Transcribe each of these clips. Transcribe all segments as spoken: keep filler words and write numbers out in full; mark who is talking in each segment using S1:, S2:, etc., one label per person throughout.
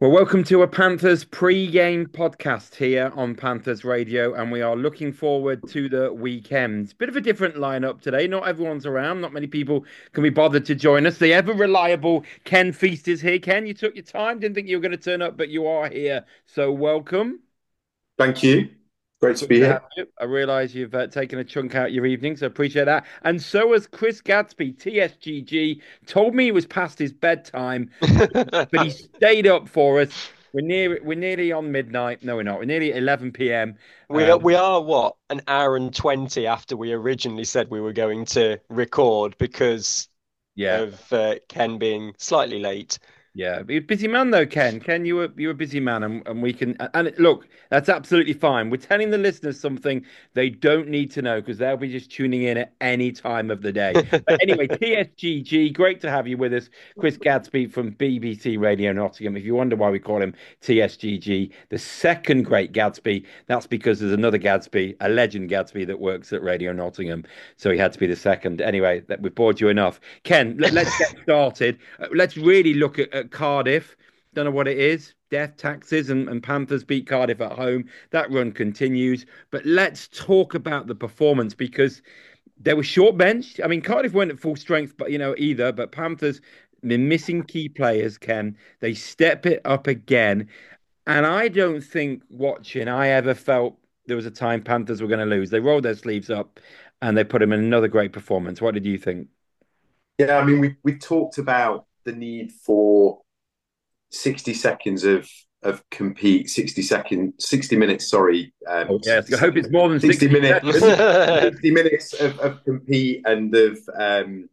S1: Well, welcome to a Panthers pre-game podcast here on Panthers Radio, and we are looking forward to the weekend. Bit of a different lineup today. Not everyone's around. Not many people can be bothered to join us. The ever reliable Ken Feast is here. Ken, you took your time. Didn't think you were going to turn up, but you are here. So welcome.
S2: Thank you. Great to
S1: Good
S2: be
S1: to have
S2: here.
S1: you. I realise you've uh, taken a chunk out your evening, so appreciate that. And so has Chris Gadsby, T S G G, told me he was past his bedtime, but he stayed up for us. We're near we're nearly on midnight. No, we're not. We're nearly at eleven p m.
S3: We are,
S1: Um,
S3: we are what, an hour and twenty after we originally said we were going to record because
S1: yeah,
S3: of uh, Ken being slightly late.
S1: Yeah, you're a busy man though, Ken. Ken, you were you're a busy man, and, and we can and look, that's absolutely fine. We're telling the listeners something they don't need to know because they'll be just tuning in at any time of the day. But anyway, T S G G, great to have you with us, Chris Gadsby from B B C Radio Nottingham. If you wonder why we call him T S G G, the second great Gadsby, that's because there's another Gadsby, a legend Gadsby that works at Radio Nottingham, so he had to be the second. Anyway, that we've bored you enough, Ken. Let, let's get started. Uh, Let's really look at, at Cardiff. Don't know what it is. Death, taxes, and, and Panthers beat Cardiff at home. That run continues. But let's talk about the performance because they were short benched. I mean, Cardiff weren't at full strength, but you know, either. But Panthers been missing key players, Ken. They step it up again. And I don't think watching I ever felt there was a time Panthers were going to lose. They rolled their sleeves up and they put him in another great performance. What did you think?
S2: Yeah, I mean, we we talked about the need for sixty seconds of of compete, sixty second, sixty minutes, sorry, um,
S1: Oh, yes.
S2: sixty
S1: I hope it's
S2: seconds,
S1: more than
S2: sixty
S1: sixty
S2: minutes,
S1: seconds.
S2: sixty minutes of, of compete and of um,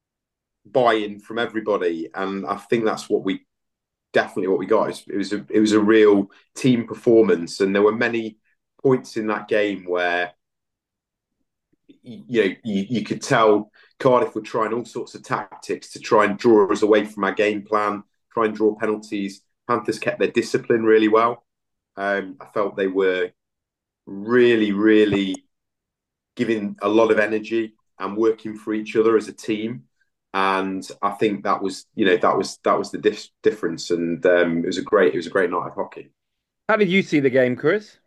S2: buy-in from everybody. And I think that's what we definitely what we got. It was, it was a it was a real team performance, and there were many points in that game where you know, you, you could tell Cardiff were trying all sorts of tactics to try and draw us away from our game plan, try and draw penalties. Panthers kept their discipline really well. Um, I felt they were really, really giving a lot of energy and working for each other as a team. And I think that was, you know, that was that was the dif- difference. And um, it was a great, it was a great night of hockey.
S1: How did you see the game, Chris?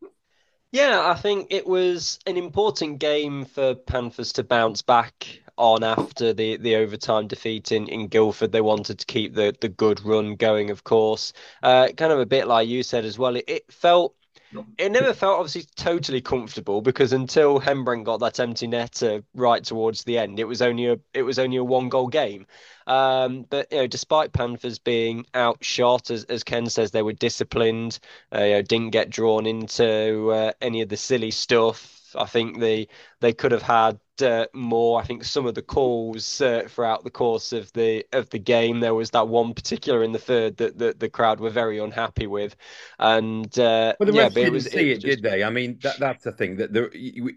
S3: Yeah, I think it was an important game for Panthers to bounce back on after the, the overtime defeat in, in Guildford. They wanted to keep the, the good run going, of course. Uh, kind of a bit like you said as well. It, it felt it never felt obviously totally comfortable because until Hembring got that empty netter right towards the end, it was only a it was only a one goal game. Um, but you know, despite Panthers being outshot, as as Ken says, they were disciplined. Uh, you know, didn't get drawn into uh, any of the silly stuff. I think they they could have had uh, more. I think some of the calls uh, throughout the course of the of the game, there was that one particular in the third that the, the crowd were very unhappy with, and uh,
S1: Well, the
S3: yeah,
S1: refs
S3: but it
S1: didn't
S3: was it
S1: see
S3: was
S1: it, did
S3: just
S1: they? I mean, that that's the thing that the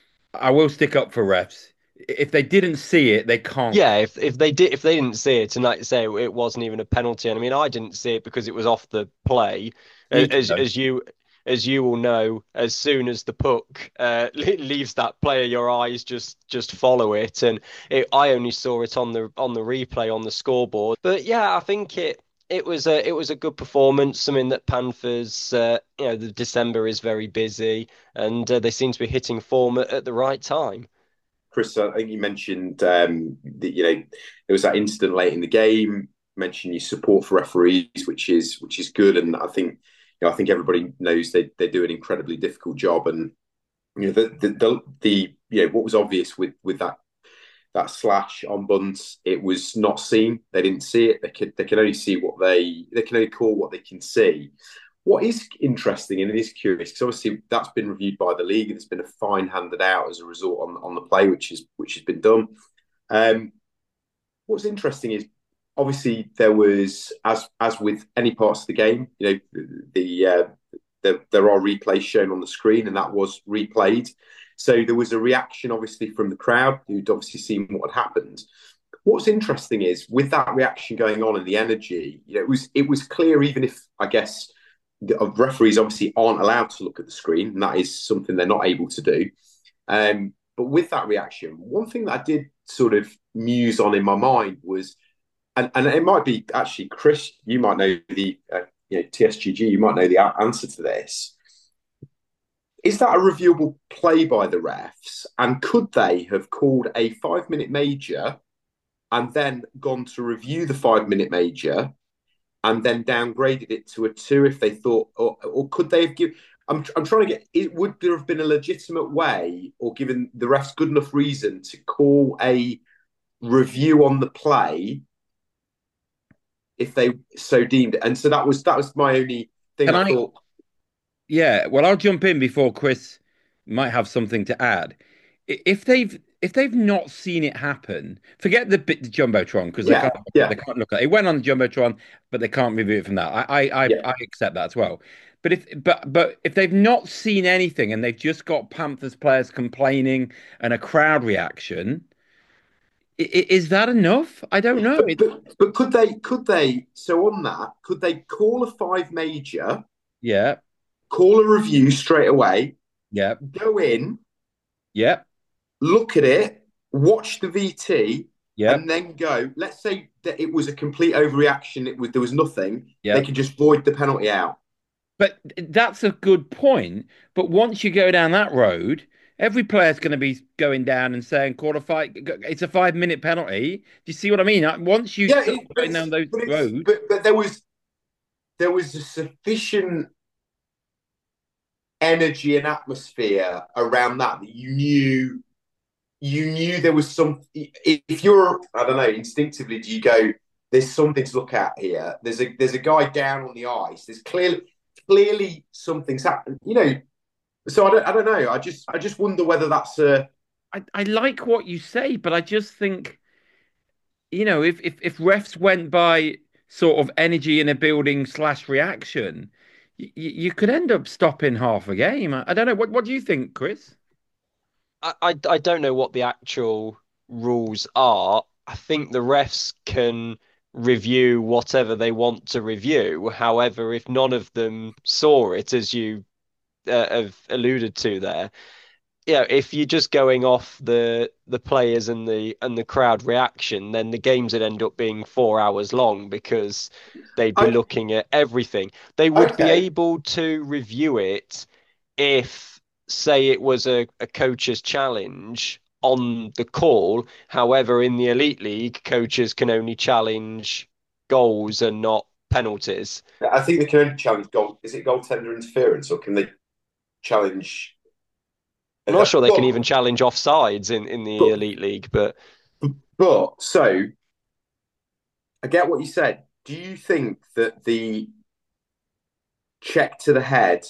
S1: I will stick up for refs. If they didn't see it, they can't.
S3: yeah. If if they did if they didn't see it tonight, say it wasn't even a penalty. And I mean, I didn't see it because it was off the play,
S1: Sneaky
S3: as
S1: though.
S3: as you. As you will know, as soon as the puck uh, leaves that player, your eyes just just follow it, and it, I only saw it on the on the replay on the scoreboard. But yeah, I think it it was a it was a good performance. Something that Panthers, uh, you know, the December is very busy, and uh, they seem to be hitting form at, at the right time.
S2: Chris, I think you mentioned um, that you know there was that incident late in the game. Mentioned your support for referees, which is which is good, and I think you know I think everybody knows they they do an incredibly difficult job, and you know the the, the, the you know what was obvious with with that that slash on Bunce, it was not seen. They didn't see it. They could they can only see what they they can only call what they can see. What is interesting and it is curious because obviously that's been reviewed by the league and there's been a fine handed out as a result on on the play, which is which has been done. Um, what's interesting is obviously there was as as with any parts of the game, you know, the, the uh, there, there are replays shown on the screen, and that was replayed. So there was a reaction, obviously, from the crowd who'd obviously seen what had happened. What's interesting is with that reaction going on and the energy, you know, it was it was clear, even if I guess the referees obviously aren't allowed to look at the screen, and that is something they're not able to do. Um, but with that reaction, one thing that I did sort of muse on in my mind was, and, and it might be actually Chris, you might know the uh, you know, T S G G, you might know the answer to this. Is that a reviewable play by the refs? And could they have called a five minute major and then gone to review the five minute major and then downgraded it to a two if they thought, or, or could they have given? I'm, I'm trying to get, it, would there have been a legitimate way or given the refs good enough reason to call a review on the play if they so deemed it? And so that was, that was my only thing.
S1: Can
S2: I
S1: I?
S2: thought,
S1: Yeah, well, I'll jump in before Chris might have something to add. If they've if they've not seen it happen, forget the bit the jumbotron because they
S2: yeah,
S1: can't
S2: yeah,
S1: they can't look at it. It went on the jumbotron, but they can't review it from that. I I I,
S2: yeah.
S1: I accept that as well. But if but but if they've not seen anything and they've just got Panthers players complaining and a crowd reaction, is that enough? I don't know.
S2: But,
S1: It,
S2: but but could they could they so on that could they call a five major,
S1: yeah,
S2: call a review straight away,
S1: yeah,
S2: go in,
S1: yeah,
S2: look at it, watch the V T,
S1: yeah,
S2: and then go. Let's say that it was a complete overreaction. It was there was nothing.
S1: yeah.
S2: They could just void the penalty out.
S1: But that's a good point. But once you go down that road, every player's going to be going down and saying quarter fight. It's a five minute penalty. Do you see what I mean? Like, once you
S2: Yeah,
S1: start
S2: it, but
S1: going
S2: it's,
S1: down those
S2: but it's
S1: roads,
S2: but but there was there was a sufficient energy and atmosphere around that that you knew you knew there was some. If you're, I don't know, instinctively, do you go? There's something to look at here. There's a there's a guy down on the ice. There's clearly clearly something's happened. You know, so I don't I don't know. I just I just wonder whether that's a.
S1: I, I like what you say, but I just think, you know, if if if refs went by sort of energy in a building slash reaction, you, you could end up stopping half a game. I, I don't know. What what do you think, Chris?
S3: I, I I don't know what the actual rules are. I think the refs can review whatever they want to review. However, if none of them saw it, as you uh, have alluded to there, yeah, if you're just going off the the players and the and the crowd reaction, then the games would end up being four hours long because they'd be
S2: I,
S3: looking at everything. They would be
S2: okay,
S3: able to review it if, say, it was a, a coach's challenge on the call. However, in the Elite League, coaches can only challenge goals and not penalties.
S2: I think they can only challenge goal. Is it goaltender interference or can they challenge?
S3: I'm not sure they can even
S2: But
S3: challenge offsides in, in the
S2: but
S3: Elite League, but
S2: but so I get what you said. Do you think that the check to the head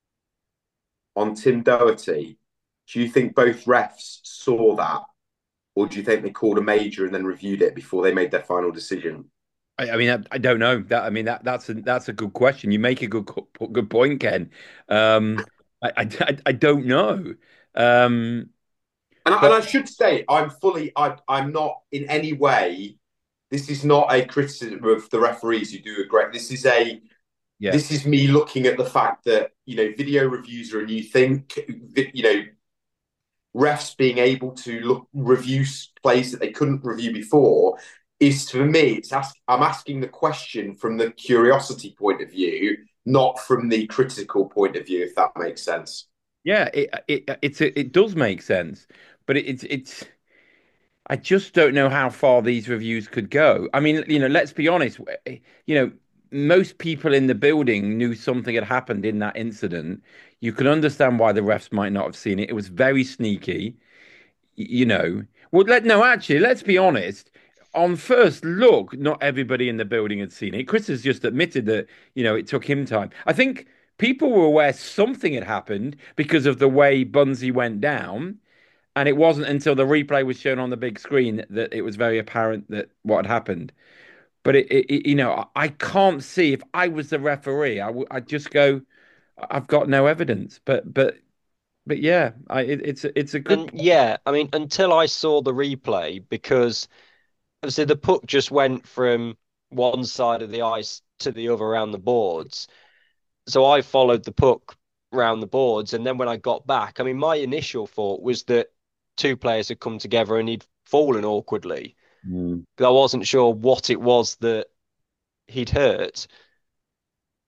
S2: on Tim Doherty, do you think both refs saw that, or do you think they called a major and then reviewed it before they made their final decision?
S1: I, I mean, I, I don't know. That I mean, that that's a that's a good question. You make a good good point, Ken. Um, I, I I don't know. Um,
S2: And I, and
S1: but
S2: I should say, I'm fully, I, I'm not in any way. This is not a criticism of the referees who do a great. This is a,
S1: yeah,
S2: this is me looking at the fact that you know video reviews are a new thing. You know, refs being able to look review plays that they couldn't review before is for me. It's ask, I'm asking the question from the curiosity point of view, not from the critical point of view. If that makes sense.
S1: yeah, it it it's it does make sense, but it, it's it's. I just don't know how far these reviews could go. I mean, you know, let's be honest. You know, most people in the building knew something had happened in that incident. You can understand why the refs might not have seen it. It was very sneaky. You know, well, let no, actually, let's be honest. On first look, not everybody in the building had seen it. Chris has just admitted that, you know, it took him time. I think people were aware something had happened because of the way Bunzi went down. And it wasn't until the replay was shown on the big screen that it was very apparent that what had happened. But it, it you know, I can't see if I was the referee, I w I'd just go, I've got no evidence. But but but yeah, I it, it's it's a good
S3: and
S1: point.
S3: yeah, I mean, until I saw the replay, because obviously the puck just went from one side of the ice to the other around the boards. So I followed the puck round the boards, and then when I got back, I mean, my initial thought was that two players had come together and he'd fallen awkwardly.
S1: Mm.
S3: Because I wasn't sure what it was that he'd hurt.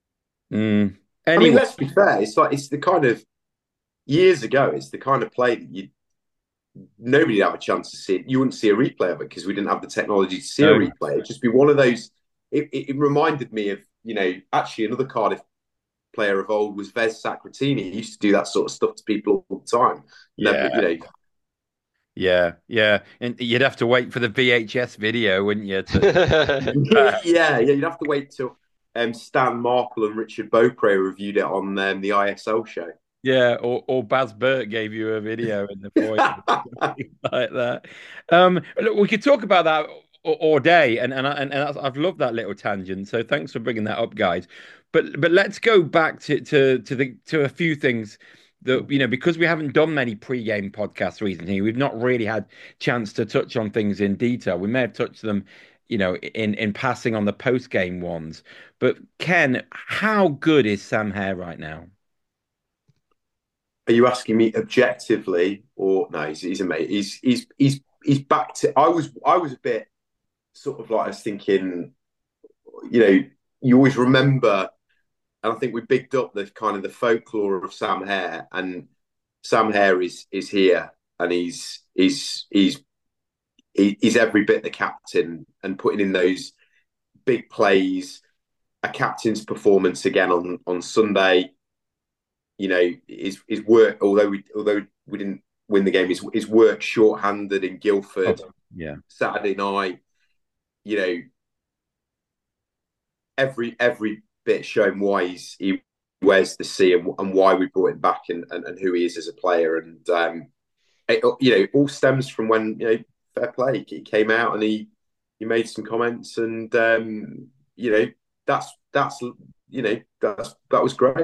S1: Mm.
S2: I mean,
S1: Anyway,
S2: let's be fair. It's like it's the kind of years ago. It's the kind of play that you nobody would have a chance to see it. You wouldn't see a replay of it because we didn't have the technology to see a
S1: no.
S2: replay. It'd just be one of those. It, it, it reminded me of, you know, actually another Cardiff player of old was Vez Sacratini. He used to do that sort of stuff to people all the time. Never,
S1: Yeah,
S2: you know.
S1: yeah, yeah. And you'd have to wait for the V H S video, wouldn't you? To,
S2: yeah, yeah. You'd have to wait till um, Stan Marple and Richard Beaupre reviewed it on um, the I S L show.
S1: yeah, or or Baz Burt gave you a video in the foyer like that. Um, look, we could talk about that all, all day, and and I, and, and I've loved that little tangent. So thanks for bringing that up, guys. But but let's go back to to to the to a few things that you know because we haven't done many pre-game podcasts recently. We've not really had chance to touch on things in detail. We may have touched them, you know, in in passing on the post-game ones. But Ken, how good is Sam Hare right now?
S2: Are you asking me objectively, or no? He's, he's a mate. He's he's he's he's back to. I was I was a bit sort of like I was thinking, you know, you always remember, and I think we bigged up the kind of the folklore of Sam Hare, and Sam Hare is is here, and he's he's he's he's every bit the captain, and putting in those big plays. A captain's performance again on on Sunday. You know, his his work. Although we although we didn't win the game, his his work short-handed in
S1: Oh,
S2: Guildford
S1: yeah.
S2: Saturday night. You know, every every bit showing why he's, he wears the C, and, and why we brought him back, and, and, and who he is as a player. And um, it, you know, it all stems from when, you know, fair play. He came out and he he made some comments, and um, you know, that's that's you know that's that was great.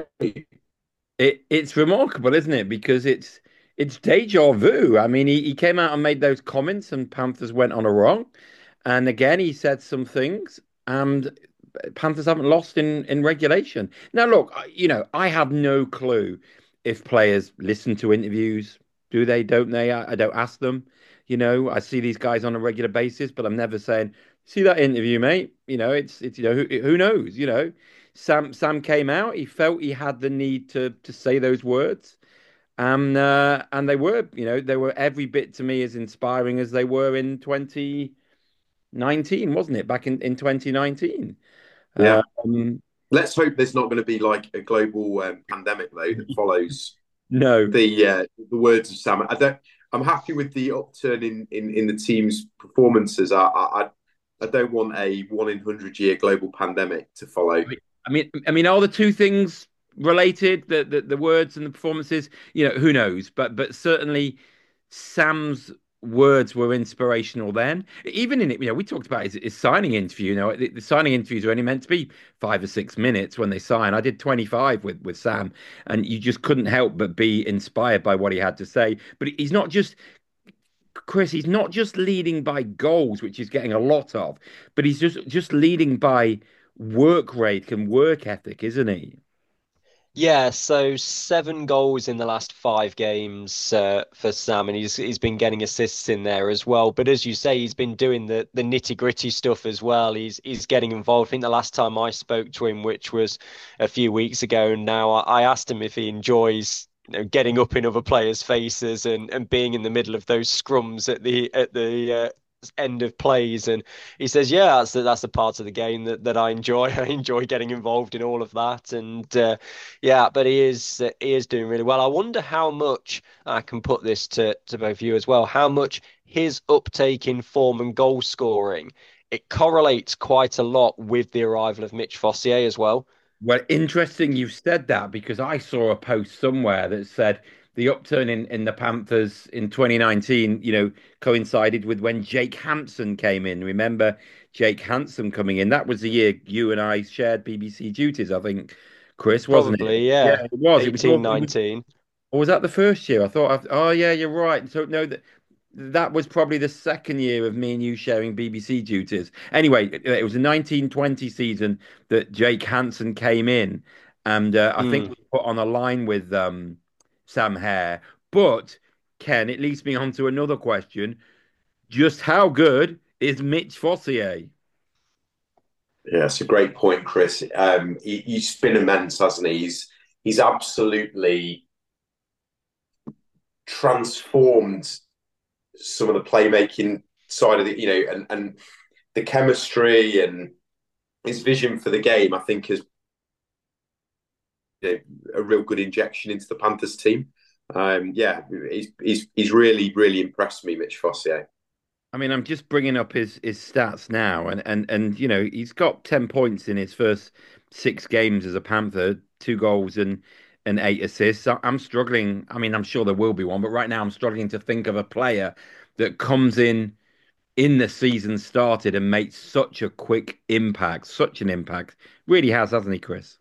S1: It it's remarkable, isn't it? Because it's it's deja vu. I mean, he, he came out and made those comments, and Panthers went on a run. And again, he said some things, and Panthers haven't lost in in regulation. Now, look, I- you know, I have no clue if players listen to interviews. Do they? Don't they? I, I don't ask them. You know, I see these guys on a regular basis, but I'm never saying, "See that interview, mate." You know, it's it's you know who who knows. You know, Sam Sam came out. He felt he had the need to to say those words, and uh, and they were, you know, they were every bit to me as inspiring as they were in twenty nineteen, wasn't it? Back in in twenty nineteen.
S2: Yeah.
S1: Um,
S2: Let's hope there's not going to be like a global um, pandemic though that follows
S1: no,
S2: the uh, the words of Sam. I don't. I'm happy with the upturn in in, in the team's performances. I, I I don't want a one in hundred year global pandemic to follow.
S1: I mean, I mean, are the two things related? The, the the words and the performances. You know, who knows? But but certainly, Sam's words were inspirational then. Even in it, you know, we talked about his, his signing interview. You know, the, the signing interviews are only meant to be five or six minutes when they sign. I did twenty-five with with Sam, and you just couldn't help but be inspired by what he had to say. But he's not just Chris, he's not just leading by goals, which he's getting a lot of, but he's just just leading by work rate and work ethic, isn't he?
S3: Yeah, so seven goals in the last five games uh, for Sam, and he's he's been getting assists in there as well. But as you say, he's been doing the the nitty-gritty stuff as well. He's he's getting involved. I think the last time I spoke to him, which was a few weeks ago, and now I, I asked him if he enjoys, you know, getting up in other players' faces and and being in the middle of those scrums at the at the uh, end of plays. And he says, yeah, that's the, that's the part of the game that, that I enjoy. I enjoy getting involved in all of that. And uh, yeah, but he is uh, he is doing really well. I wonder how much, I can put this to, to both of you as well, how much his uptake in form and goal scoring, it correlates quite a lot with the arrival of Mitch Fossier as well.
S1: Well, interesting you've said that because I saw a post somewhere that said the upturn in, in the Panthers in twenty nineteen, you know, coincided with when Jake Hampson came in. Remember Jake Hampson coming in? That was the year you and I shared B B C duties, I think, Chris, wasn't it?
S3: Probably,
S1: Yeah,
S3: yeah.
S1: it was. It was,
S3: eighteen,
S1: it was
S3: nineteen.
S1: or was that the first year? I thought, I've, oh yeah, you're right. So no, that that was probably the second year of me and you sharing B B C duties. Anyway, it, it was the nineteen twenty season that Jake Hansen came in, and uh, I think
S3: Mm.
S1: we put on a line with um, Sam Hare. But Ken, it leads me on to another question: just how good is Mitch Fossier?
S2: Yeah, it's a great point, Chris. Um, he, he's been immense, hasn't he? He's he's absolutely transformed some of the playmaking side of the, you know, and and the chemistry and his vision for the game. I think has, you know, a real good injection into the Panthers team. Um, yeah, he's he's he's really really impressed me, Mitch Fossier.
S1: I mean, I'm just bringing up his his stats now, and and and you know he's got ten points in his first six games as a Panther, two goals and and eight assists. I- I'm struggling. I mean, I'm sure there will be one, but right now I'm struggling to think of a player that comes in in the season started and makes such a quick impact, such an impact. Really has, hasn't he, Chris?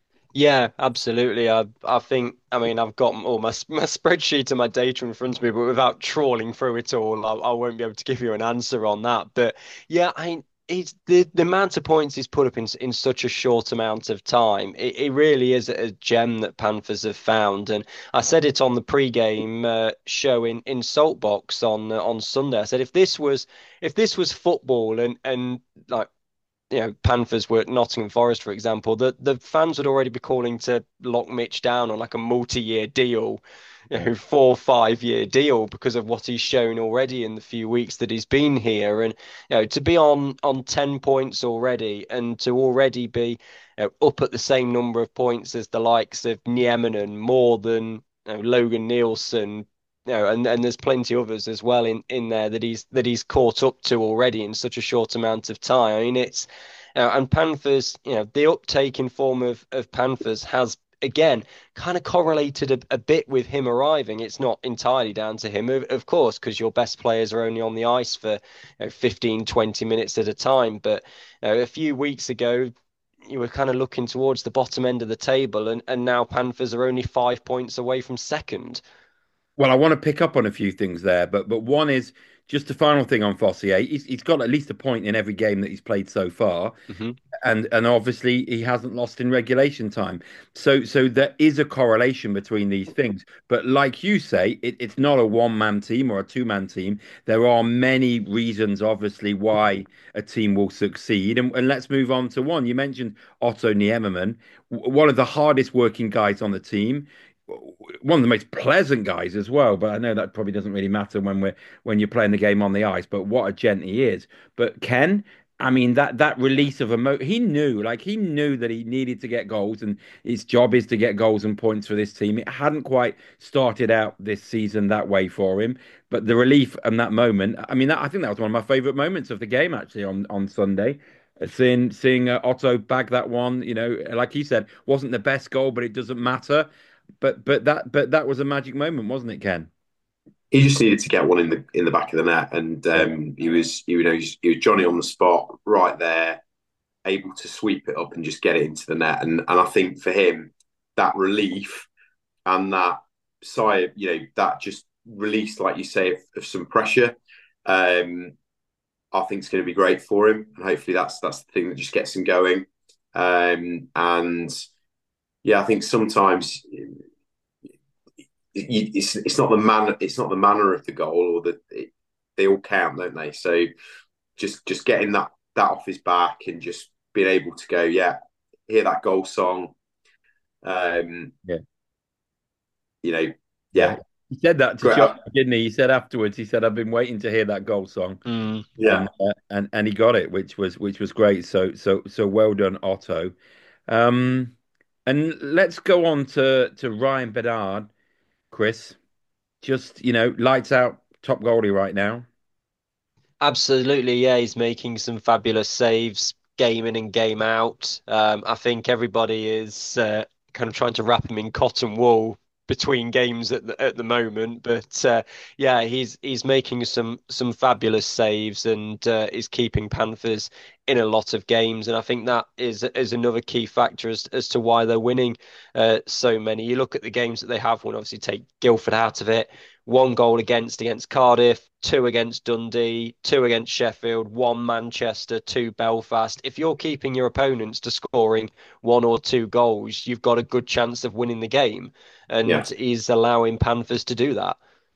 S3: Yeah, absolutely. I I think I mean I've got all my my spreadsheet and my data in front of me, but without trawling through it all, I, I won't be able to give you an answer on that. But yeah, I it's the the amount of points he's put up in in such a short amount of time. It, it really is a gem that Panthers have found. And I said it on the pre-game uh, show in in Saltbox on uh, on Sunday. I said if this was if this was football and and like you know, Panthers were at Nottingham Forest, for example, the the fans would already be calling to lock Mitch down on like a multi-year deal, you
S1: Yeah.
S3: know, four, five-year deal because of what he's shown already in the few weeks that he's been here. And you know, to be on on ten points already and to already be you know, up at the same number of points as the likes of Niemanen, more than you know, Logan Nielsen, you know, and and there's plenty others as well in in there that he's that he's caught up to already in such a short amount of time. I mean, it's uh, and Panthers, you know, the uptake in form of of Panthers has again kind of correlated a, a bit with him arriving. It's not entirely down to him, of, of course, because your best players are only on the ice for you know, fifteen, twenty minutes at a time. But you know, a few weeks ago, you were kind of looking towards the bottom end of the table, and, and now Panthers are only five points away from second.
S1: Well, I want to pick up on a few things there, but but one is just a final thing on Fossier. He's, he's got at least a point in every game that he's played so far.
S3: Hmm.
S1: and and obviously he hasn't lost in regulation time. So so there is a correlation between these things. But like you say, it, it's not a one man team or a two man team. There are many reasons, obviously, why a team will succeed. And, and let's move on to one. You mentioned Otto Niememann, one of the hardest working guys on the team. One of the most pleasant guys as well, but I know that probably doesn't really matter when we're when you're playing the game on the ice. But what a gent he is! But Ken, I mean that that release of emo he knew, like he knew that he needed to get goals, and his job is to get goals and points for this team. It hadn't quite started out this season that way for him, but the relief and that moment, I mean, that, I think that was one of my favorite moments of the game actually on on Sunday. Uh, Seeing seeing uh, Otto bag that one, you know, like he said, wasn't the best goal, but it doesn't matter. But but that but that was a magic moment, wasn't it, Ken?
S2: He just needed to get one in the in the back of the net, and
S1: Yeah.
S2: um, he was you know he was Johnny on the spot right there, able to sweep it up and just get it into the net. And and I think for him, that relief and that sigh, of, you know, that just release, like you say, of, of some pressure. Um, I think it's going to be great for him, and hopefully that's that's the thing that just gets him going. Um, and yeah, I think sometimes it's it's not the man it's not the manner of the goal or the it, they all count, don't they? So just just getting that that off his back and just being able to go, yeah, hear that goal song, um,
S1: Yeah.
S2: you know,
S1: Yeah.
S2: yeah,
S1: He said that to
S2: great,
S1: John,
S2: uh,
S1: didn't he? He said afterwards, he said, I've been waiting to hear that goal song.
S3: Mm.
S2: yeah.
S1: And uh, and and he got it, which was which was great. So so so well done, Otto. Um, and let's go on to to Ryan Bedard, Chris. Just, you know, lights out, top goalie right now.
S3: Absolutely, yeah, he's making some fabulous saves, game in and game out. Um, I think everybody is uh, kind of trying to wrap him in cotton wool between games at the at the moment, but uh, yeah, he's he's making some some fabulous saves and uh, is keeping Panthers in a lot of games, and I think that is is another key factor as as to why they're winning uh, so many. You look at the games that they have won, obviously take Guildford out of it. One goal against against Cardiff, two against Dundee, two against Sheffield, one Manchester, two Belfast. If you're keeping your opponents to scoring one or two goals, you've got a good chance of winning the game. And
S2: Yeah,
S3: he's allowing Panthers to do that.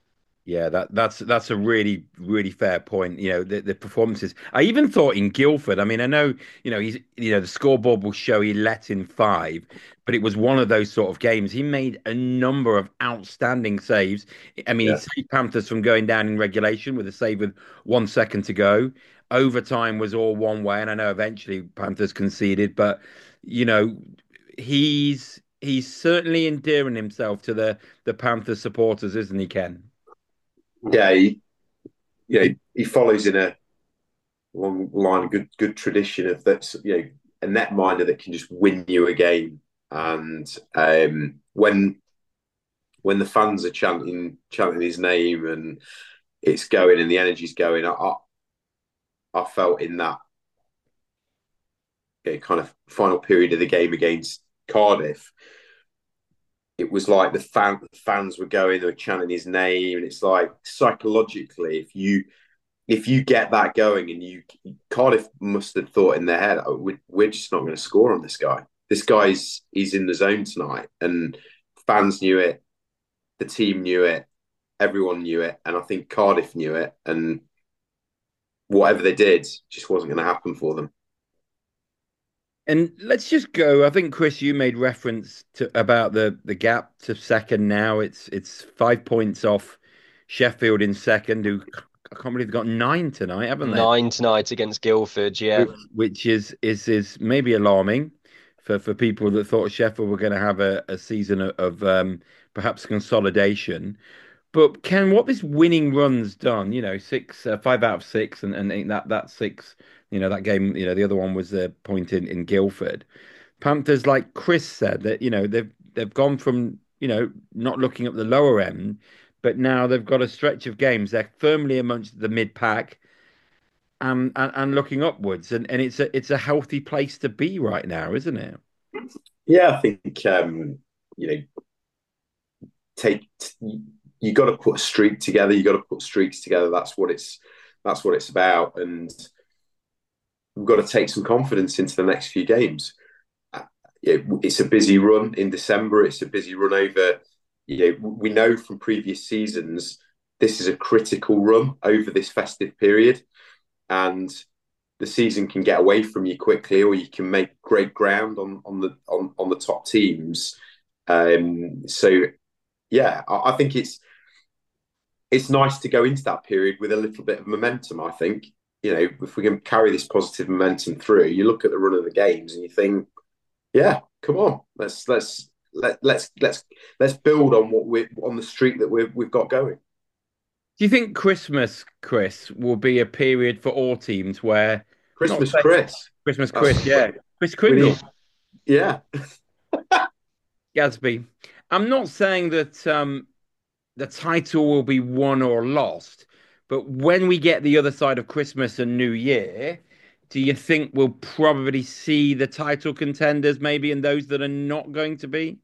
S1: Yeah, that that's that's a really really fair point. You know, the the performances. I even thought in Guildford. I mean, I know you know he's you know the scoreboard will show he let in five, but it was one of those sort of games. He made a number of outstanding saves. I mean, he
S2: Yeah,
S1: saved Panthers from going down in regulation with a save with one second to go. Overtime was all one way, and I know eventually Panthers conceded, but you know he's he's certainly endearing himself to the the Panthers supporters, isn't he, Ken?
S2: yeah. He, you know, he follows in a long line, good good tradition of that. You know, a netminder that can just win you a game. And um, when when the fans are chanting chanting his name and it's going and the energy's going, I I felt in that you know, kind of final period of the game against Cardiff, it was like the fan, the fans were going, they were chanting his name, and it's like psychologically, if you if you get that going, and you Cardiff must have thought in their head, oh, we're, we're just not going to score on this guy. This guy's he's in the zone tonight, and fans knew it, the team knew it, everyone knew it, and I think Cardiff knew it, and whatever they did just wasn't going to happen for them.
S1: And let's just go. I think Chris, you made reference to about the the gap to second now. It's it's five points off Sheffield in second, who I can't believe they've got nine tonight, haven't they?
S3: Nine tonight against Guildford, yeah.
S1: Which, which is is is maybe alarming for for people that thought Sheffield were going to have a, a season of, of um, perhaps consolidation. But Ken, what this winning run's done, you know, six, uh, five out of six, and, and that that six, you know, that game, you know, the other one was the point in, in Guildford. Panthers, like Chris said, that you know they've they've gone from you know not looking at the lower end, but now they've got a stretch of games. They're firmly amongst the mid pack and, and and looking upwards, and and it's a it's a healthy place to be right now, isn't it?
S2: Yeah, I think um, you know, take you got to put a streak together. You got to put streaks together. That's what it's that's what it's about, and we've got to take some confidence into the next few games. It, it's a busy run in December. It's a busy run over. You know, we know from previous seasons this is a critical run over this festive period, and the season can get away from you quickly, or you can make great ground on on the on, on the top teams. Um, so yeah, I, I think it's it's nice to go into that period with a little bit of momentum. I think you know if we can carry this positive momentum through, you look at the run of the games and you think, yeah, come on, let's let's let let's let's let's build on what we on the streak that we've we've got going.
S1: Do you think Christmas, Chris, will be a period for all teams where not
S2: Christmas,
S1: saying
S2: Chris.
S1: Christmas,
S2: That's,
S1: Chris, yeah, Chris
S2: we
S1: Kringle,
S2: need, yeah,
S1: Gadsby. I'm not saying that um, the title will be won or lost, but when we get the other side of Christmas and New Year, do you think we'll probably see the title contenders maybe and those that are not going to be?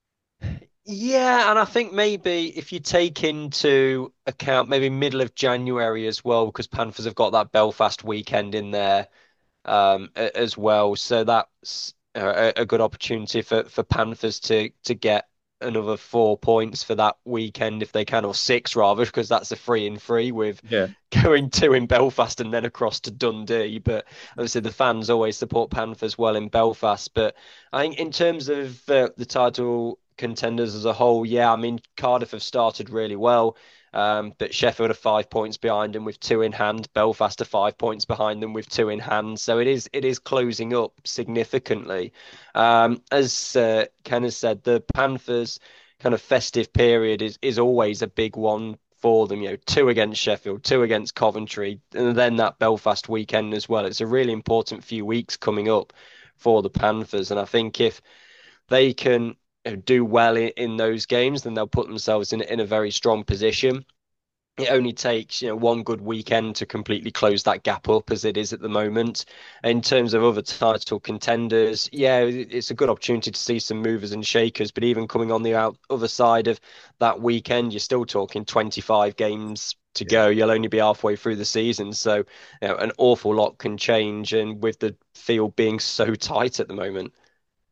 S3: Yeah, and I think maybe if you take into account maybe middle of January as well, because Panthers have got that Belfast weekend in there um, a- as well. So that's a, a good opportunity for, for Panthers to to get another four points for that weekend if they can, or six rather, because that's a three and three with
S1: Yeah.
S3: going two in Belfast and then across to Dundee. But obviously the fans always support Panthers well in Belfast. But I think in terms of uh, the title contenders as a whole, yeah, I mean Cardiff have started really well. Um, but Sheffield are five points behind them with two in hand. Belfast are five points behind them with two in hand. So it is it is closing up significantly. Um, as uh, Ken has said, the Panthers' kind of festive period is is always a big one for them. You know, two against Sheffield, two against Coventry, and then that Belfast weekend as well. It's a really important few weeks coming up for the Panthers, and I think if they can you know, do well in, in those games, then they'll put themselves in in a very strong position. It only takes you know one good weekend to completely close that gap up as it is at the moment. In terms of other title contenders, yeah, it's a good opportunity to see some movers and shakers. But even coming on the out, other side of that weekend, you're still talking twenty-five games to
S1: Yeah.
S3: go. You'll only be halfway through the season, so you know, an awful lot can change. And with the field being so tight at the moment.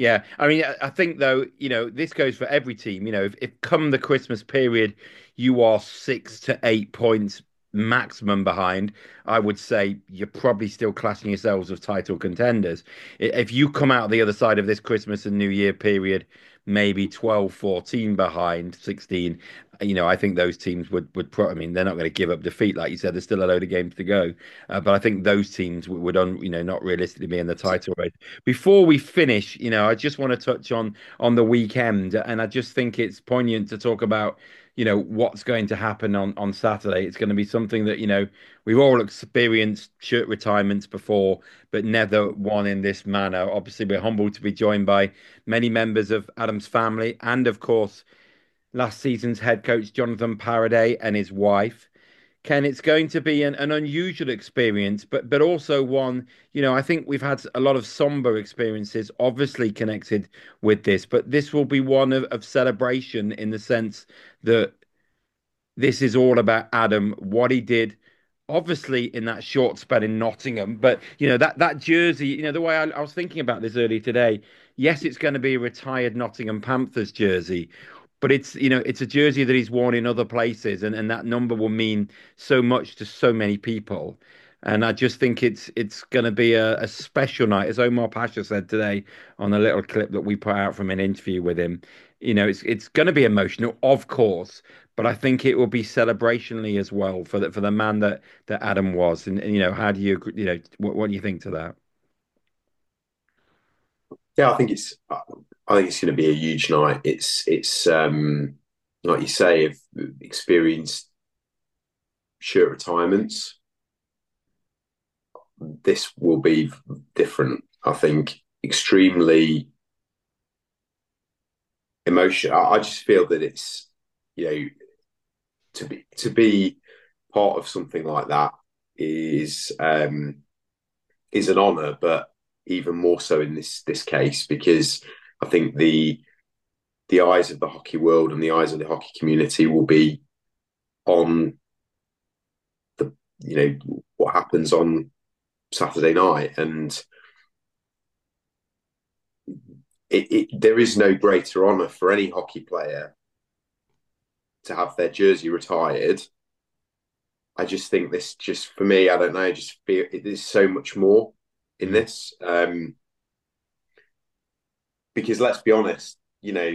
S1: Yeah, I mean, I I think though, you know, this goes for every team. You know, if, if come the Christmas period, you are six to eight points maximum behind, I would say you're probably still classing yourselves as title contenders. I- If you come out the other side of this Christmas and New Year period, maybe twelve, fourteen behind, sixteen, you know, I think those teams would would pro I mean, they're not going to give up defeat, like you said. There's still a load of games to go, uh, but I think those teams would, would un, you know, not realistically be in the title race. Before we finish, you know, I just want to touch on on the weekend, and I just think it's poignant to talk about, you know, what's going to happen on on Saturday. It's going to be something that, you know, we've all experienced shirt retirements before, but never one in this manner. Obviously, we're humbled to be joined by many members of Adam's family, and of course, last season's head coach Jonathan Paraday and his wife. Ken, it's going to be an, an unusual experience, but but also one, you know, I think we've had a lot of somber experiences, obviously connected with this, but this will be one of, of celebration in the sense that this is all about Adam, what he did, obviously in that short spell in Nottingham. But you know that that jersey, you know, the way I, I was thinking about this earlier today. Yes, it's going to be a retired Nottingham Panthers jersey, but it's you know it's a jersey that he's worn in other places, and and that number will mean so much to so many people. And I just think it's it's going to be a, a special night, as Omar Pasha said today on a little clip that we put out from an interview with him. You know, it's it's going to be emotional, of course, but I think it will be celebrationally as well for the for the man that that Adam was. And, and you know, how do you you know what what do you think to that?
S2: Yeah, I think it's I think it's going to be a huge night. It's it's um, like you say, have experienced shirt retirements. This will be different. I think extremely emotional. I, I just feel that it's you know to be to be part of something like that is um, is an honour, but even more so in this this case because I think the the eyes of the hockey world and the eyes of the hockey community will be on the you know what happens on Saturday night, and it, it, there is no greater honour for any hockey player to have their jersey retired. I just think this, just for me, I don't know, I just feel it, there's so much more in
S1: Mm.
S2: this. Um, because let's be honest, you know,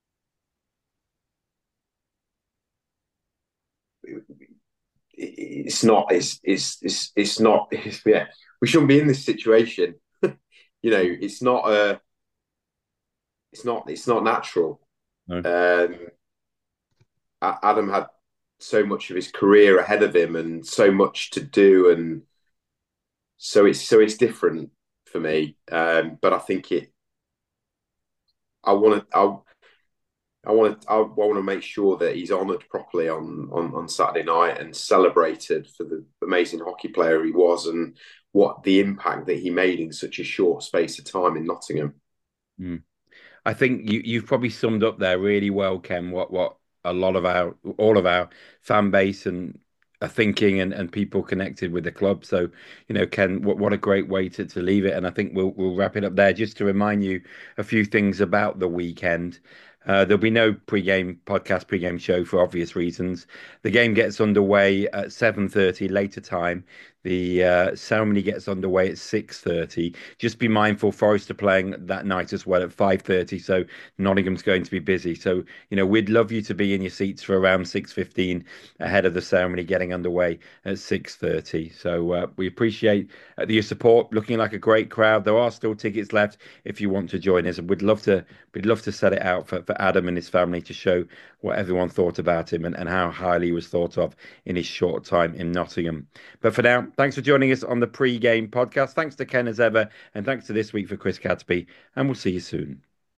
S2: it's not, it's, it's, it's, it's not, it's, yeah, we shouldn't be in this situation. You know, it's not a, it's not, it's not natural.
S1: No.
S2: Um, Adam had so much of his career ahead of him and so much to do, and so it's so it's different for me. Um, but I think it. I want to. I, I want to. I want to make sure that he's honoured properly on, on on Saturday night and celebrated for the amazing hockey player he was and what the impact that he made in such a short space of time in Nottingham.
S1: Mm. I think you you've probably summed up there really well, Ken, what what a lot of our all of our fan base and are thinking and, and people connected with the club. So, you know, Ken, what what a great way to, to leave it. And I think we'll we'll wrap it up there just to remind you a few things about the weekend. Uh, there'll be no pre-game podcast, pre-game show for obvious reasons. The game gets underway at seven thirty later time. The uh, ceremony gets underway at six thirty. Just be mindful, Forest are playing that night as well at five thirty, so Nottingham's going to be busy. So, you know, we'd love you to be in your seats for around six fifteen ahead of the ceremony getting underway at six thirty. So uh, we appreciate uh, your support. Looking like a great crowd. There are still tickets left if you want to join us. And we'd love to we'd love to set it out for, for Adam and his family to show what everyone thought about him and, and how highly he was thought of in his short time in Nottingham. But for now, thanks for joining us on the pre-game podcast. Thanks to Ken as ever, and thanks to This Week for Chris Cadsby, and we'll see you soon.